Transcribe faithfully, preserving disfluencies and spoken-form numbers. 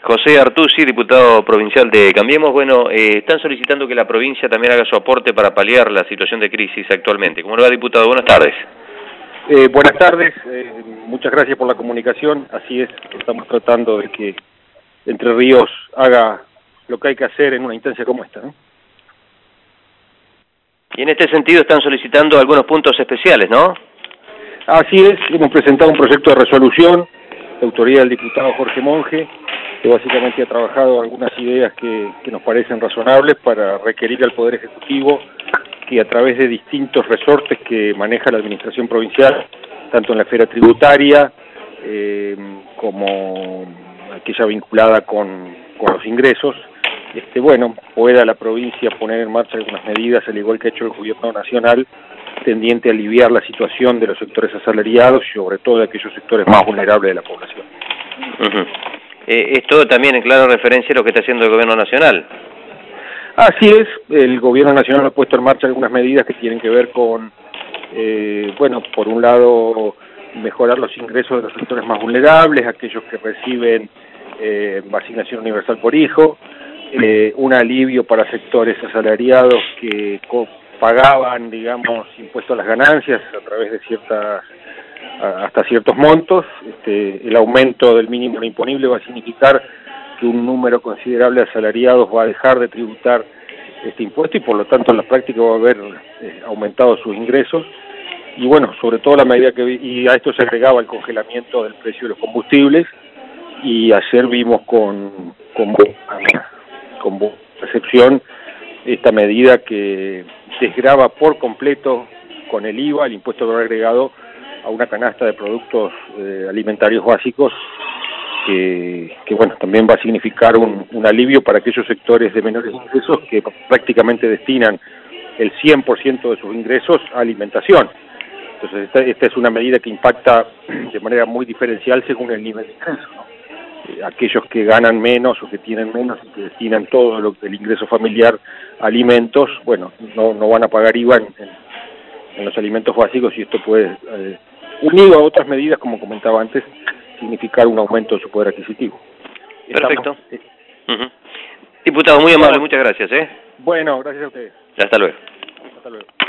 José Artusi, diputado provincial de Cambiemos. Bueno, eh, están solicitando que la provincia también haga su aporte para paliar la situación de crisis actualmente. ¿Cómo le va, diputado? Buenas tardes. Eh, buenas tardes, eh, muchas gracias por la comunicación. Así es, estamos tratando de que Entre Ríos haga lo que hay que hacer en una instancia como esta, ¿no? Y en este sentido están solicitando algunos puntos especiales, ¿no? Así es, hemos presentado un proyecto de resolución de autoría del diputado Jorge Monge, que básicamente ha trabajado algunas ideas que, que nos parecen razonables para requerir al Poder Ejecutivo que a través de distintos resortes que maneja la Administración Provincial, tanto en la esfera tributaria eh, como aquella vinculada con, con los ingresos, este, bueno, pueda la provincia poner en marcha algunas medidas, al igual que ha hecho el Gobierno Nacional, tendiente a aliviar la situación de los sectores asalariados y sobre todo de aquellos sectores más vulnerables de la población. Uh-huh. eh, esto también en clara referencia a lo que está haciendo el Gobierno Nacional. Así es, el Gobierno Nacional ha puesto en marcha algunas medidas que tienen que ver con, eh, bueno, por un lado, mejorar los ingresos de los sectores más vulnerables, aquellos que reciben eh, asignación universal por hijo, eh, un alivio para sectores asalariados que pagaban, digamos, impuestos a las ganancias a través de ciertas, hasta ciertos montos. Este, el aumento del mínimo no imponible va a significar que un número considerable de asalariados va a dejar de tributar este impuesto y por lo tanto en la práctica va a haber eh, aumentado sus ingresos. Y bueno, sobre todo la medida que, y a esto se agregaba el congelamiento del precio de los combustibles, y ayer vimos con, con, con recepción esta medida que desgrava por completo con el I V A, el impuesto de valor agregado, a una canasta de productos eh, alimentarios básicos, que, que bueno, también va a significar un, un alivio para aquellos sectores de menores ingresos que prácticamente destinan el cien por ciento de sus ingresos a alimentación. Entonces esta, esta es una medida que impacta de manera muy diferencial según el nivel de ingreso, ¿no? Eh, aquellos que ganan menos o que tienen menos y que destinan todo lo, el ingreso familiar a alimentos, bueno, no, no van a pagar I V A en, en, en los alimentos básicos, y esto puede, eh, unido a otras medidas, como comentaba antes, significar un aumento de su poder adquisitivo. Perfecto. Estamos, eh, uh-huh. Diputado, muy amable, muchas gracias. ¿eh? Bueno, gracias a ustedes. Hasta luego. Hasta luego.